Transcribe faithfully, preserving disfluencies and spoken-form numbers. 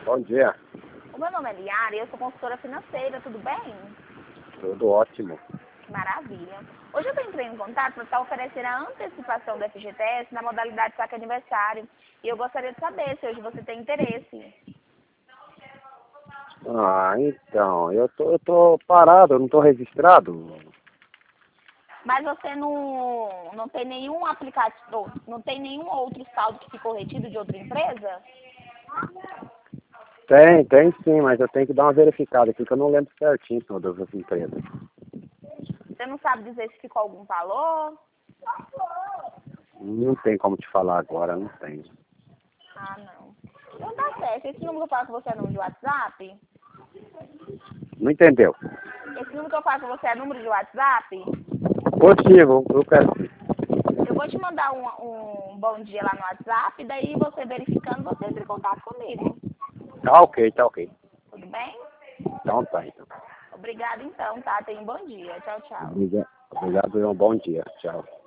Bom dia. O meu nome é Liara e eu sou consultora financeira, tudo bem? Tudo ótimo. Que maravilha. Hoje eu estou entrando em contato para estar oferecendo a antecipação do F G T S na modalidade saque aniversário. E eu gostaria de saber se hoje você tem interesse. Ah, então, eu tô, eu tô parado, eu não tô registrado. Mas você não, não tem nenhum aplicativo, não tem nenhum outro saldo que ficou retido de outra empresa? Tem, tem sim, mas eu tenho que dar uma verificada aqui, que eu não lembro certinho de todas as empresas. Você não sabe dizer se ficou algum valor? Não tem como te falar agora, não tem. Ah, não. Então tá certo. Esse número que eu falo com você é número de WhatsApp? Não entendeu? Esse número que eu falo com você é número de WhatsApp? Positivo, eu quero. Eu vou te mandar um, um bom dia lá no WhatsApp, daí você verificando, você entra em contato comigo. Tá ok, tá ok. Tudo bem? Então tá, então. Obrigada então, tá? Tenha um bom dia. Tchau, tchau. Obrigado, obrigado e um bom dia. Tchau.